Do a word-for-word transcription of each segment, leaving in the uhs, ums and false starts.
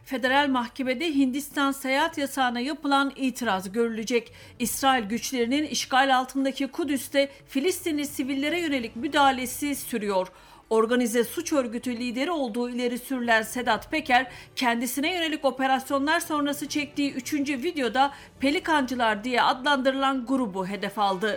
Federal mahkemede Hindistan seyahat yasağına yapılan itiraz görülecek. İsrail güçlerinin işgal altındaki Kudüs'te Filistinli sivillere yönelik müdahalesi sürüyor. Organize suç örgütü lideri olduğu ileri sürülen Sedat Peker, kendisine yönelik operasyonlar sonrası çektiği üçüncü videoda Pelikancılar diye adlandırılan grubu hedef aldı.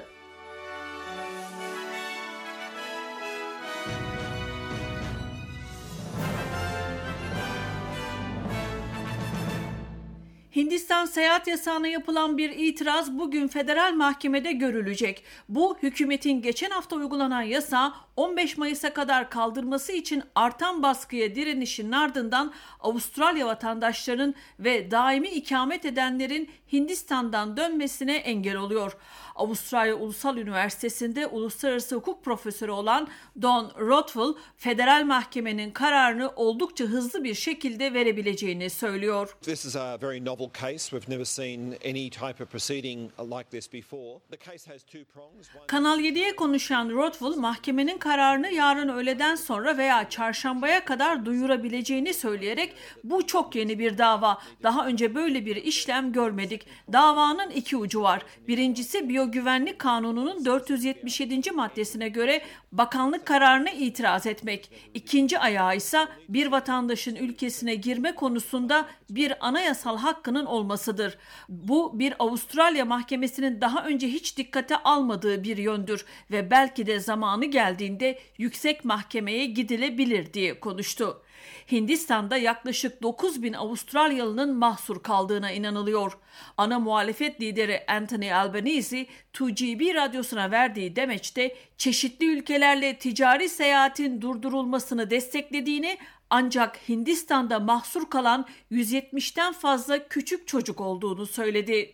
Hindistan seyahat yasağına yapılan bir itiraz bugün federal mahkemede görülecek. Bu, hükümetin geçen hafta uygulanan yasağı on beş Mayıs'a kadar kaldırması için artan baskıya direnişinin ardından Avustralya vatandaşlarının ve daimi ikamet edenlerin Hindistan'dan dönmesine engel oluyor. Avustralya Ulusal Üniversitesi'nde uluslararası hukuk profesörü olan Don Rothwell, federal mahkemenin kararını oldukça hızlı bir şekilde verebileceğini söylüyor. This is a very novel case. We've never seen any type of proceeding like this before. The case has two prongs. Kanal yediye konuşan Rothwell, mahkemenin kararını yarın öğleden sonra veya çarşambaya kadar duyurabileceğini söyleyerek bu çok yeni bir dava. Daha önce böyle bir işlem görmedik. Davanın iki ucu var. Birincisi Biyogüvenlik Kanunu'nun dört yüz yetmiş yedinci maddesine göre bakanlık kararına itiraz etmek. İkinci ayağı ise bir vatandaşın ülkesine girme konusunda bir anayasal hakkının olmasıdır. Bu bir Avustralya mahkemesinin daha önce hiç dikkate almadığı bir yöndür ve belki de zamanı geldiğinde yüksek mahkemeye gidilebilir diye konuştu. Hindistan'da yaklaşık dokuz bin Avustralyalının mahsur kaldığına inanılıyor. Ana muhalefet lideri Anthony Albanese, iki G B radyosuna verdiği demeçte çeşitli ülkelerle ticari seyahatin durdurulmasını desteklediğini, ancak Hindistan'da mahsur kalan yüz yetmişten fazla küçük çocuk olduğunu söyledi.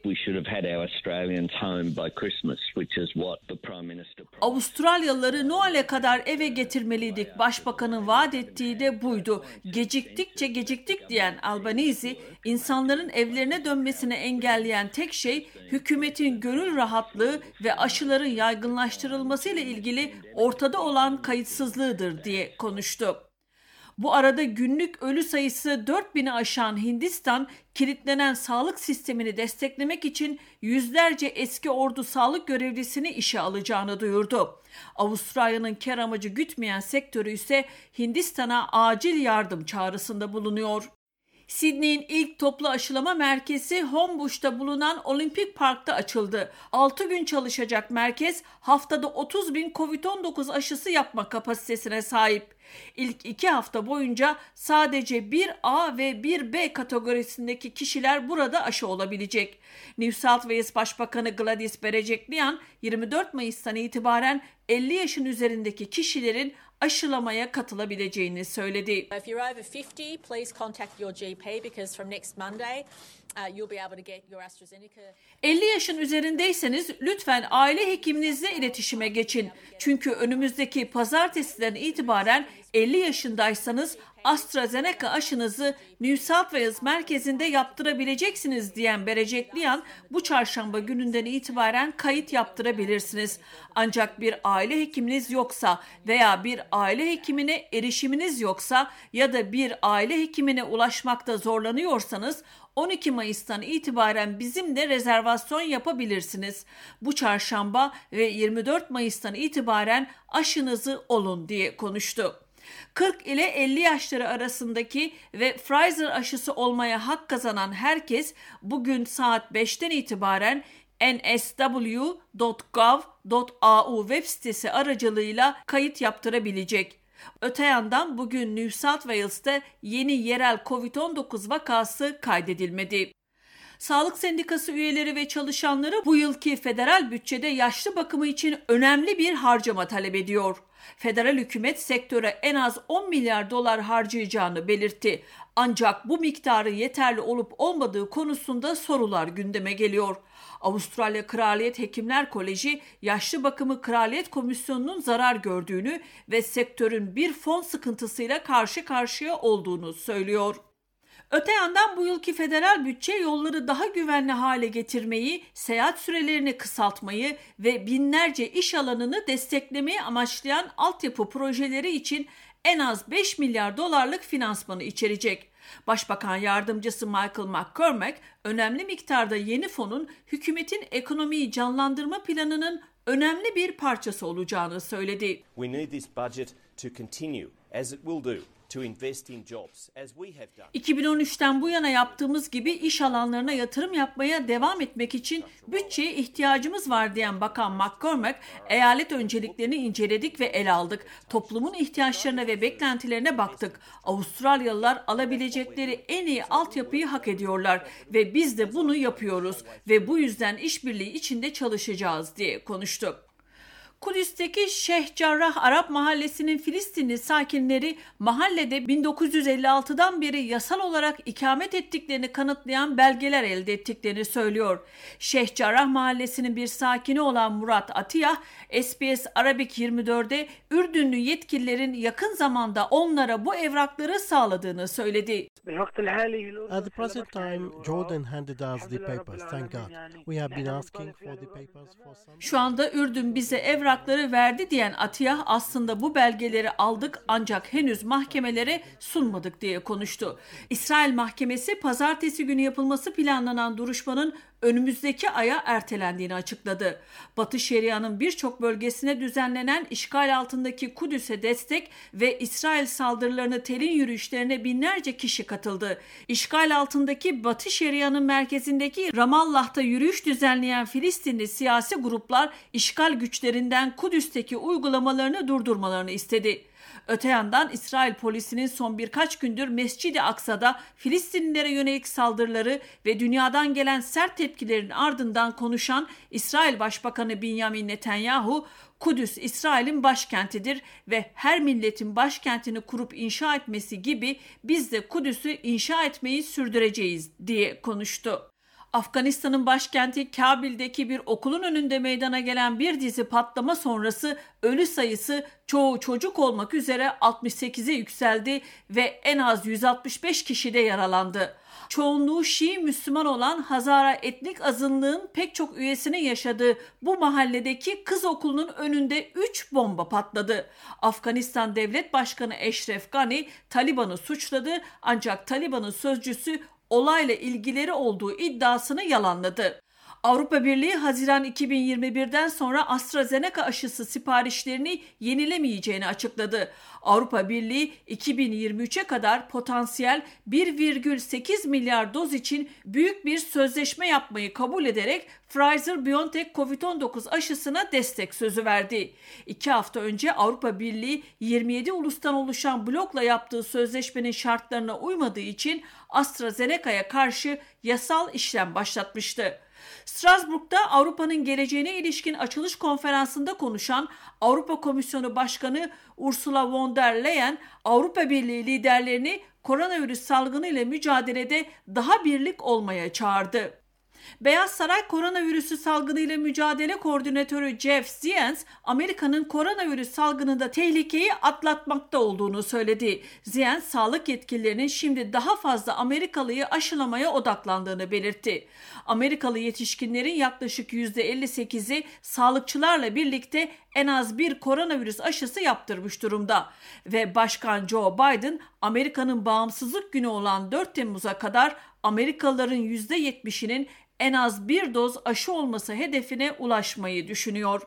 Avustralyalıları Noel'e kadar eve getirmeliydik. Başbakanın vaat ettiği de buydu. Geciktikçe geciktik diyen Albanese, insanların evlerine dönmesini engelleyen tek şey hükümetin gönül rahatlığı ve aşıların yaygınlaştırılmasıyla ilgili ortada olan kayıtsızlığıdır diye konuştu. Bu arada günlük ölü sayısı dört bini aşan Hindistan, kilitlenen sağlık sistemini desteklemek için yüzlerce eski ordu sağlık görevlisini işe alacağını duyurdu. Avustralya'nın kar amacı gütmeyen sektörü ise Hindistan'a acil yardım çağrısında bulunuyor. Sydney'in ilk toplu aşılama merkezi Homebush'ta bulunan Olimpik Park'ta açıldı. altı gün çalışacak merkez haftada otuz bin kovid on dokuz aşısı yapma kapasitesine sahip. İlk iki hafta boyunca sadece bir A ve bir B kategorisindeki kişiler burada aşı olabilecek. New South Wales Başbakanı Gladys Berejiklian yirmi dört Mayıs'tan itibaren elli yaşın üzerindeki kişilerin aşılamaya katılabileceğini söyledi. If you're over fifty, please contact your G P because from next Monday uh, you'll be able to get your AstraZeneca. elli yaşın üzerindeyseniz lütfen aile hekiminizle iletişime geçin. Çünkü önümüzdeki pazartesiden itibaren elli yaşındaysanız AstraZeneca aşınızı New South Wales merkezinde yaptırabileceksiniz diyen Berejiklian, bu çarşamba gününden itibaren kayıt yaptırabilirsiniz. Ancak bir aile hekiminiz yoksa veya bir aile hekimine erişiminiz yoksa ya da bir aile hekimine ulaşmakta zorlanıyorsanız on iki Mayıs'tan itibaren bizimle rezervasyon yapabilirsiniz. Bu çarşamba ve yirmi dört Mayıs'tan itibaren aşınızı olun diye konuştu. kırk ile elli yaşları arasındaki ve Pfizer aşısı olmaya hak kazanan herkes bugün saat beşten itibaren N S W dot gov dot A U web sitesi aracılığıyla kayıt yaptırabilecek. Öte yandan bugün New South Wales'te yeni yerel kovid on dokuz vakası kaydedilmedi. Sağlık Sendikası üyeleri ve çalışanları bu yılki federal bütçede yaşlı bakımı için önemli bir harcama talep ediyor. Federal hükümet sektöre en az on milyar dolar harcayacağını belirtti. Ancak bu miktarı yeterli olup olmadığı konusunda sorular gündeme geliyor. Avustralya Kraliyet Hekimler Koleji, yaşlı bakımı Kraliyet Komisyonu'nun zarar gördüğünü ve sektörün bir fon sıkıntısıyla karşı karşıya olduğunu söylüyor. Öte yandan bu yılki federal bütçe yolları daha güvenli hale getirmeyi, seyahat sürelerini kısaltmayı ve binlerce iş alanını desteklemeyi amaçlayan altyapı projeleri için en az beş milyar dolarlık finansmanı içerecek. Başbakan Yardımcısı Michael McCormack, önemli miktarda yeni fonun hükümetin ekonomiyi canlandırma planının önemli bir parçası olacağını söyledi. We need this budget to continue, as it will do, to invest in jobs, as we have done. iki bin on üçten bu yana yaptığımız gibi iş alanlarına yatırım yapmaya devam etmek için bütçeye ihtiyacımız var diyen Bakan McCormack, eyalet önceliklerini inceledik ve ele aldık. Toplumun ihtiyaçlarına ve beklentilerine baktık. Avustralyalılar alabilecekleri en iyi altyapıyı hak ediyorlar ve biz de bunu yapıyoruz ve bu yüzden işbirliği içinde çalışacağız diye konuştu. Kudüs'teki Şeyh Cerrah Arap Mahallesi'nin Filistinli sakinleri mahallede bin dokuz yüz elli altıdan beri yasal olarak ikamet ettiklerini kanıtlayan belgeler elde ettiklerini söylüyor. Şeyh Cerrah Mahallesi'nin bir sakini olan Murat Atiyah, S B S Arabic yirmi dört'e Ürdünlü yetkililerin yakın zamanda onlara bu evrakları sağladığını söyledi. At the present time, Jordan handed us the papers, thank God. We have been asking for the papers for some... Şu anda Ürdün bize evrakları verdi diyen Atiyah, aslında bu belgeleri aldık ancak henüz mahkemelere sunmadık diye konuştu. İsrail mahkemesi pazartesi günü yapılması planlanan duruşmanın önümüzdeki aya ertelendiğini açıkladı. Batı Şeria'nın birçok bölgesine düzenlenen işgal altındaki Kudüs'e destek ve İsrail saldırılarını telin yürüyüşlerine binlerce kişi katıldı. İşgal altındaki Batı Şeria'nın merkezindeki Ramallah'ta yürüyüş düzenleyen Filistinli siyasi gruplar işgal güçlerinden Kudüs'teki uygulamalarını durdurmalarını istedi. Öte yandan İsrail polisinin son birkaç gündür Mescid-i Aksa'da Filistinlilere yönelik saldırıları ve dünyadan gelen sert tepkilerin ardından konuşan İsrail Başbakanı Benjamin Netanyahu, Kudüs İsrail'in başkentidir ve her milletin başkentini kurup inşa etmesi gibi biz de Kudüs'ü inşa etmeyi sürdüreceğiz diye konuştu. Afganistan'ın başkenti Kabil'deki bir okulun önünde meydana gelen bir dizi patlama sonrası ölü sayısı çoğu çocuk olmak üzere altmış sekize yükseldi ve en az yüz altmış beş kişi de yaralandı. Çoğunluğu Şii Müslüman olan Hazara etnik azınlığın pek çok üyesinin yaşadığı bu mahalledeki kız okulunun önünde üç bomba patladı. Afganistan Devlet Başkanı Eşref Gani Taliban'ı suçladı ancak Taliban'ın sözcüsü olayla ilgileri olduğu iddiasını yalanladı. Avrupa Birliği Haziran iki bin yirmi bir'den sonra AstraZeneca aşısı siparişlerini yenilemeyeceğini açıkladı. Avrupa Birliği iki bin yirmi üç'e kadar potansiyel bir virgül sekiz milyar doz için büyük bir sözleşme yapmayı kabul ederek Pfizer-BioNTech kovid on dokuz aşısına destek sözü verdi. İki hafta önce Avrupa Birliği yirmi yedi ulustan oluşan blokla yaptığı sözleşmenin şartlarına uymadığı için AstraZeneca'ya karşı yasal işlem başlatmıştı. Strasbourg'da Avrupa'nın geleceğine ilişkin açılış konferansında konuşan Avrupa Komisyonu Başkanı Ursula von der Leyen, Avrupa Birliği liderlerini koronavirüs salgını ile mücadelede daha birlik olmaya çağırdı. Beyaz Saray Koronavirüsü Salgını ile Mücadele Koordinatörü Jeff Zients, Amerika'nın koronavirüs salgınında tehlikeyi atlatmakta olduğunu söyledi. Zients, sağlık yetkililerinin şimdi daha fazla Amerikalıyı aşılamaya odaklandığını belirtti. Amerikalı yetişkinlerin yaklaşık yüzde elli sekizi sağlıkçılarla birlikte en az bir koronavirüs aşısı yaptırmış durumda ve Başkan Joe Biden, Amerika'nın bağımsızlık günü olan dört Temmuz'a kadar Amerikalıların yüzde yetmişinin en az bir doz aşı olması hedefine ulaşmayı düşünüyor.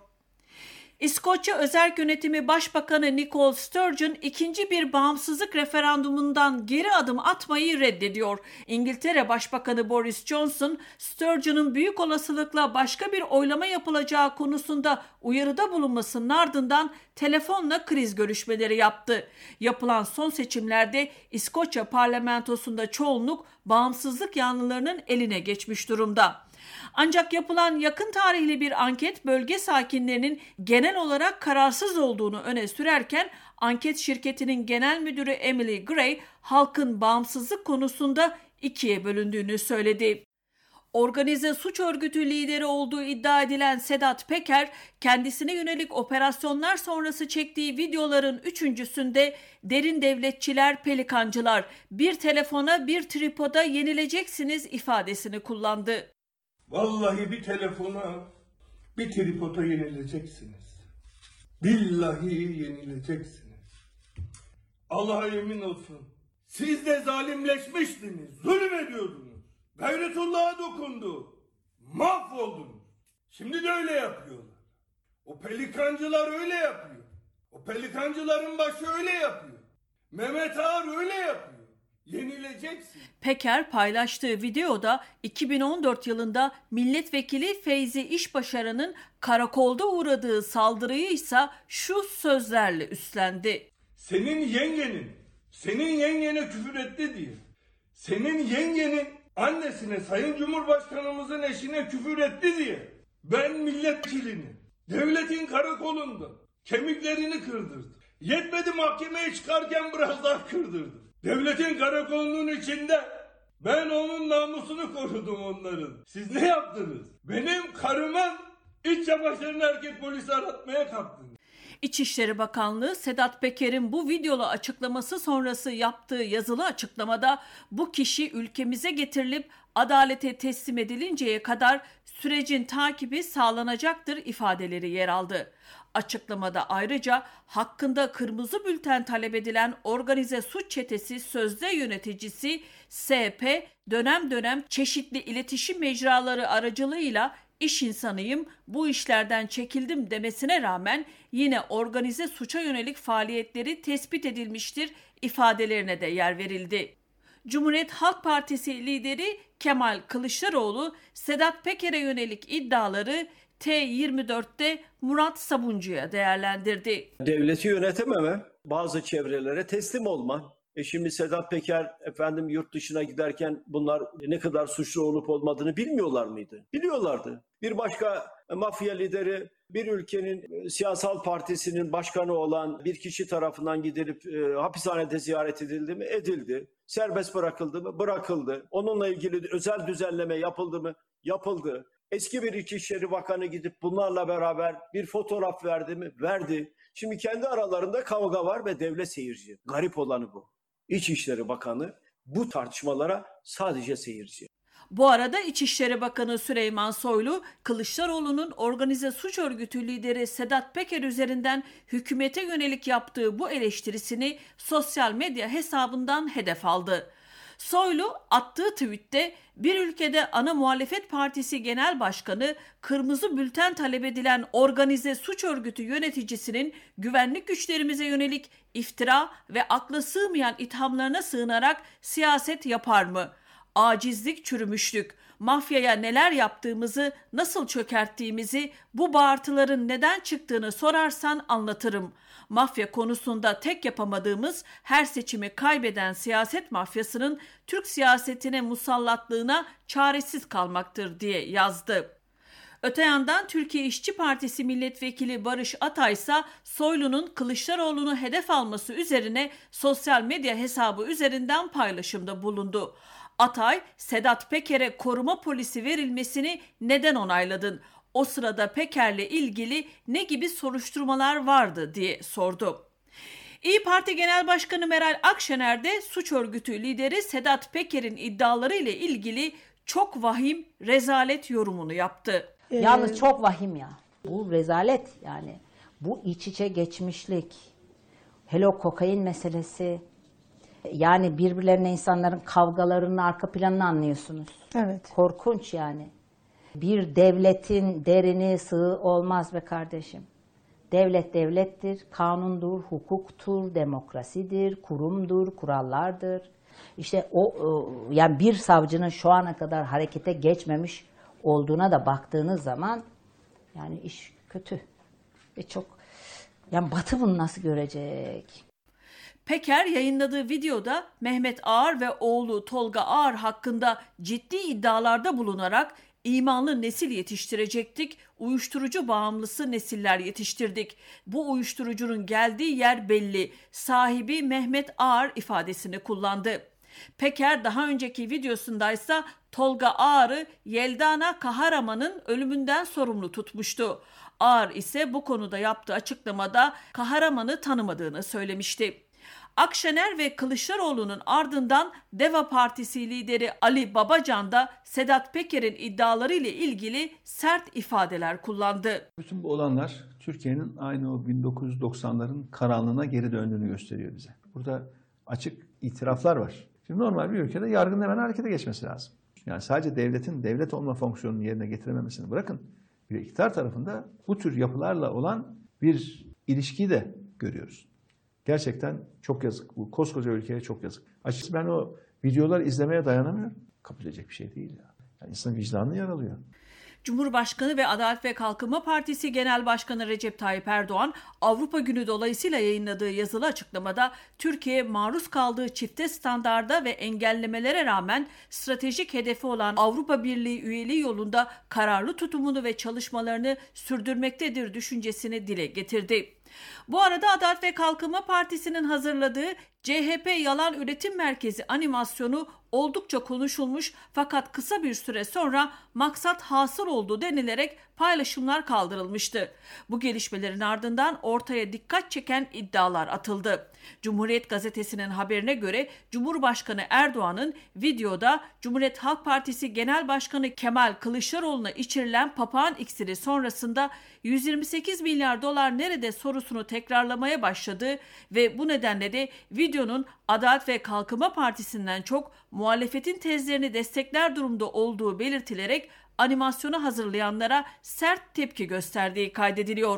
İskoçya Özerk Yönetimi Başbakanı Nicola Sturgeon ikinci bir bağımsızlık referandumundan geri adım atmayı reddediyor. İngiltere Başbakanı Boris Johnson, Sturgeon'un büyük olasılıkla başka bir oylama yapılacağı konusunda uyarıda bulunmasının ardından telefonla kriz görüşmeleri yaptı. Yapılan son seçimlerde İskoçya parlamentosunda çoğunluk bağımsızlık yanlılarının eline geçmiş durumda. Ancak yapılan yakın tarihli bir anket bölge sakinlerinin genel olarak kararsız olduğunu öne sürerken anket şirketinin genel müdürü Emily Gray halkın bağımsızlık konusunda ikiye bölündüğünü söyledi. Organize suç örgütü lideri olduğu iddia edilen Sedat Peker, kendisine yönelik operasyonlar sonrası çektiği videoların üçüncüsünde derin devletçiler, pelikancılar, bir telefona bir tripoda yenileceksiniz ifadesini kullandı. Vallahi bir telefona, bir tripoda yenileceksiniz. Billahi yenileceksiniz. Allah'a yemin olsun. Siz de zalimleşmiştiniz, zulüm ediyordunuz. Gayretullah'a dokundu. Mahvoldunuz. Şimdi de öyle yapıyorlar. O pelikancılar öyle yapıyor. O pelikancıların başı öyle yapıyor. Mehmet Ağar öyle yapıyor. Yenileceksin. Peker paylaştığı videoda iki bin on dört yılında milletvekili Feyzi İşbaşaran'ın karakolda uğradığı saldırıyı ise şu sözlerle üstlendi. Senin yengenin, senin yengene küfür etti diye, senin yengenin annesine, Sayın Cumhurbaşkanımızın eşine küfür etti diye ben milletvekilini devletin karakolunda kemiklerini kırdırdım. Yetmedi, mahkemeye çıkarken biraz daha kırdırdım. Devletin karakolunun içinde ben onun namusunu korudum onların. Siz ne yaptınız? Benim karımın iç çamaşırını erkek polisi aratmaya kalktınız. İçişleri Bakanlığı Sedat Peker'in bu videolu açıklaması sonrası yaptığı yazılı açıklamada bu kişi ülkemize getirilip adalete teslim edilinceye kadar sürecin takibi sağlanacaktır ifadeleri yer aldı. Açıklamada ayrıca hakkında kırmızı bülten talep edilen organize suç çetesi sözde yöneticisi S P dönem dönem çeşitli iletişim mecraları aracılığıyla iş insanıyım, bu işlerden çekildim demesine rağmen yine organize suça yönelik faaliyetleri tespit edilmiştir ifadelerine de yer verildi. Cumhuriyet Halk Partisi lideri Kemal Kılıçdaroğlu Sedat Peker'e yönelik iddiaları T yirmi dörtte Murat Sabuncu'ya değerlendirdi. Devleti yönetememe, bazı çevrelere teslim olma. E şimdi Sedat Peker efendim yurt dışına giderken bunlar ne kadar suçlu olup olmadığını bilmiyorlar mıydı? Biliyorlardı. Bir başka mafya lideri bir ülkenin siyasal partisinin başkanı olan bir kişi tarafından gidilip e, hapishanede ziyaret edildi mi? Edildi. Serbest bırakıldı mı? Bırakıldı. Onunla ilgili özel düzenleme yapıldı mı? Yapıldı. Eski bir İçişleri Bakanı gidip bunlarla beraber bir fotoğraf verdi mi? Verdi. Şimdi kendi aralarında kavga var ve devlet seyirci. Garip olanı bu. İçişleri Bakanı bu tartışmalara sadece seyirci. Bu arada İçişleri Bakanı Süleyman Soylu, Kılıçdaroğlu'nun organize suç örgütü lideri Sedat Peker üzerinden hükümete yönelik yaptığı bu eleştirisini sosyal medya hesabından hedef aldı. Soylu attığı tweette bir ülkede ana muhalefet partisi genel başkanı kırmızı bülten talep edilen organize suç örgütü yöneticisinin güvenlik güçlerimize yönelik iftira ve akla sığmayan ithamlarına sığınarak siyaset yapar mı? Acizlik, çürümüşlük, mafyaya neler yaptığımızı, nasıl çökerttiğimizi, bu bağırtıların neden çıktığını sorarsan anlatırım. Mafya konusunda tek yapamadığımız her seçimi kaybeden siyaset mafyasının Türk siyasetine musallatlığına çaresiz kalmaktır diye yazdı. Öte yandan Türkiye İşçi Partisi Milletvekili Barış Atay ise Soylu'nun Kılıçdaroğlu'nu hedef alması üzerine sosyal medya hesabı üzerinden paylaşımda bulundu. Atay, Sedat Peker'e koruma polisi verilmesini neden onayladın? O sırada Peker'le ilgili ne gibi soruşturmalar vardı diye sordu. İYİ Parti Genel Başkanı Meral Akşener de suç örgütü lideri Sedat Peker'in iddiaları ile ilgili çok vahim, rezalet yorumunu yaptı. Ee, Yalnız çok vahim ya. Bu rezalet yani. Bu iç içe geçmişlik. Hele o kokain meselesi. Yani birbirlerine insanların kavgalarının arka planını anlıyorsunuz. Evet. Korkunç yani. Bir devletin derini sığı olmaz be kardeşim. Devlet devlettir, kanundur, hukuktur, demokrasidir, kurumdur, kurallardır. İşte o yani bir savcının şu ana kadar harekete geçmemiş olduğuna da baktığınız zaman yani iş kötü. Ve çok yani Batı bunu nasıl görecek? Peker yayınladığı videoda Mehmet Ağar ve oğlu Tolga Ağar hakkında ciddi iddialarda bulunarak imanlı nesil yetiştirecektik, uyuşturucu bağımlısı nesiller yetiştirdik. Bu uyuşturucunun geldiği yer belli, sahibi Mehmet Ağar ifadesini kullandı. Peker daha önceki videosundaysa Tolga Ağar'ı Yeldana Kahraman'ın ölümünden sorumlu tutmuştu. Ağar ise bu konuda yaptığı açıklamada Kahraman'ı tanımadığını söylemişti. Akşener ve Kılıçdaroğlu'nun ardından Deva Partisi lideri Ali Babacan da Sedat Peker'in iddiaları ile ilgili sert ifadeler kullandı. Bütün bu olanlar Türkiye'nin aynı o bin dokuz yüz doksanların karanlığına geri döndüğünü gösteriyor bize. Burada açık itiraflar var. Şimdi normal bir ülkede yargının hemen harekete geçmesi lazım. Yani sadece devletin devlet olma fonksiyonunu yerine getirememesini bırakın. Bir iktidar tarafında bu tür yapılarla olan bir ilişkiyi de görüyoruz. Gerçekten çok yazık. Bu koskoca ülkeye çok yazık. Açıkçası ben o videolar izlemeye dayanamıyorum. Kabul edecek bir şey değil ya. Yani insanın vicdanını yaralıyor. Cumhurbaşkanı ve Adalet ve Kalkınma Partisi Genel Başkanı Recep Tayyip Erdoğan, Avrupa Günü dolayısıyla yayınladığı yazılı açıklamada Türkiye maruz kaldığı çifte standarda ve engellemelere rağmen stratejik hedefi olan Avrupa Birliği üyeliği yolunda kararlı tutumunu ve çalışmalarını sürdürmektedir düşüncesini dile getirdi. Bu arada Adalet ve Kalkınma Partisi'nin hazırladığı C H P Yalan Üretim Merkezi animasyonu oldukça konuşulmuş fakat kısa bir süre sonra maksat hasıl oldu denilerek paylaşımlar kaldırılmıştı. Bu gelişmelerin ardından ortaya dikkat çeken iddialar atıldı. Cumhuriyet Gazetesi'nin haberine göre Cumhurbaşkanı Erdoğan'ın videoda Cumhuriyet Halk Partisi Genel Başkanı Kemal Kılıçdaroğlu'na içirilen papağan iksiri sonrasında yüz yirmi sekiz milyar dolar nerede sorusunu tekrarlamaya başladığı ve bu nedenle de videonun Adalet ve Kalkınma Partisi'nden çok muhalefetin tezlerini destekler durumda olduğu belirtilerek animasyonu hazırlayanlara sert tepki gösterdiği kaydediliyor.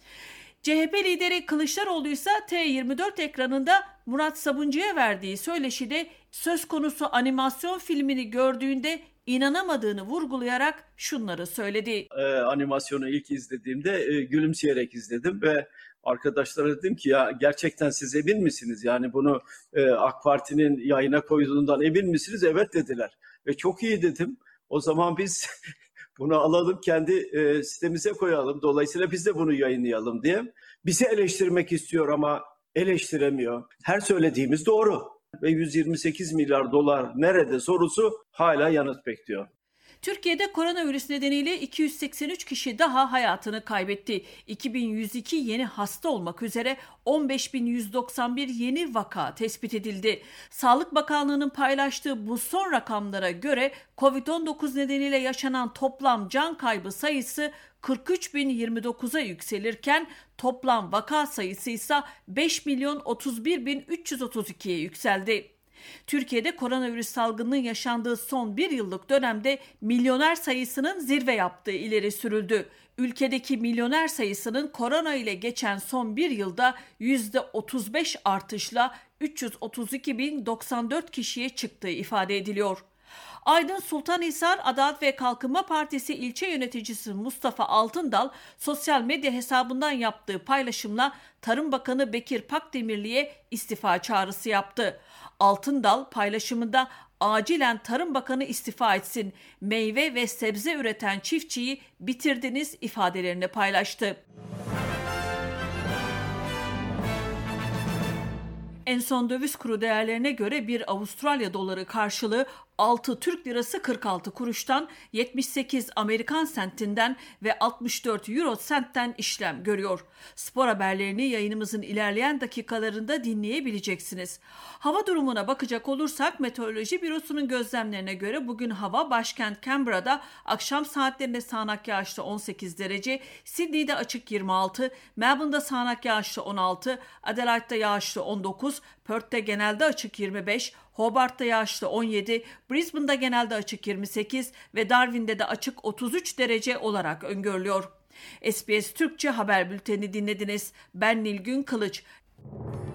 C H P lideri Kılıçdaroğlu ise T yirmi dört ekranında Murat Sabuncu'ya verdiği söyleşide söz konusu animasyon filmini gördüğünde inanamadığını vurgulayarak şunları söyledi. Ee, animasyonu ilk izlediğimde e, gülümseyerek izledim ve arkadaşlara dedim ki ya gerçekten siz emin misiniz? Yani bunu e, AK Parti'nin yayına koyduğundan emin misiniz? Evet dediler. Ve çok iyi dedim. O zaman biz bunu alalım kendi e, sitemize koyalım. Dolayısıyla biz de bunu yayınlayalım diye. Bizi eleştirmek istiyor ama eleştiremiyor. Her söylediğimiz doğru. Ve yüz yirmi sekiz milyar dolar nerede sorusu hala yanıt bekliyor. Türkiye'de koronavirüs nedeniyle iki yüz seksen üç kişi daha hayatını kaybetti. iki bin yüz iki yeni hasta olmak üzere on beş bin yüz doksan bir yeni vaka tespit edildi. Sağlık Bakanlığı'nın paylaştığı bu son rakamlara göre kovid on dokuz nedeniyle yaşanan toplam can kaybı sayısı kırk üç bin yirmi dokuza yükselirken toplam vaka sayısı ise beş milyon otuz bir bin üç yüz otuz ikiye yükseldi. Türkiye'de koronavirüs salgınının yaşandığı son bir yıllık dönemde milyoner sayısının zirve yaptığı ileri sürüldü. Ülkedeki milyoner sayısının korona ile geçen son bir yılda yüzde otuz beş artışla üç yüz otuz iki bin doksan dört kişiye çıktığı ifade ediliyor. Aydın Sultanhisar Adalet ve Kalkınma Partisi ilçe yöneticisi Mustafa Altındal sosyal medya hesabından yaptığı paylaşımla Tarım Bakanı Bekir Pakdemirli'ye istifa çağrısı yaptı. Altındal paylaşımında acilen Tarım Bakanı istifa etsin, meyve ve sebze üreten çiftçiyi bitirdiniz ifadelerini paylaştı. En son döviz kuru değerlerine göre bir Avustralya doları karşılığı altı Türk lirası kırk altı kuruştan, yetmiş sekiz Amerikan sentinden ve altmış dört Euro sentten işlem görüyor. Spor haberlerini yayınımızın ilerleyen dakikalarında dinleyebileceksiniz. Hava durumuna bakacak olursak Meteoroloji Bürosu'nun gözlemlerine göre bugün hava başkent Canberra'da akşam saatlerinde sağanak yağışlı on sekiz derece, Sydney'de açık yirmi altı, Melbourne'da sağanak yağışlı on altı, Adelaide'da yağışlı on dokuz, Perth'te genelde açık yirmi beş, Hobart'ta yağışlı on yedi, Brisbane'da genelde açık yirmi sekiz ve Darwin'de de açık otuz üç derece olarak öngörülüyor. S B S Türkçe haber bülteni dinlediniz. Ben Nilgün Kılıç.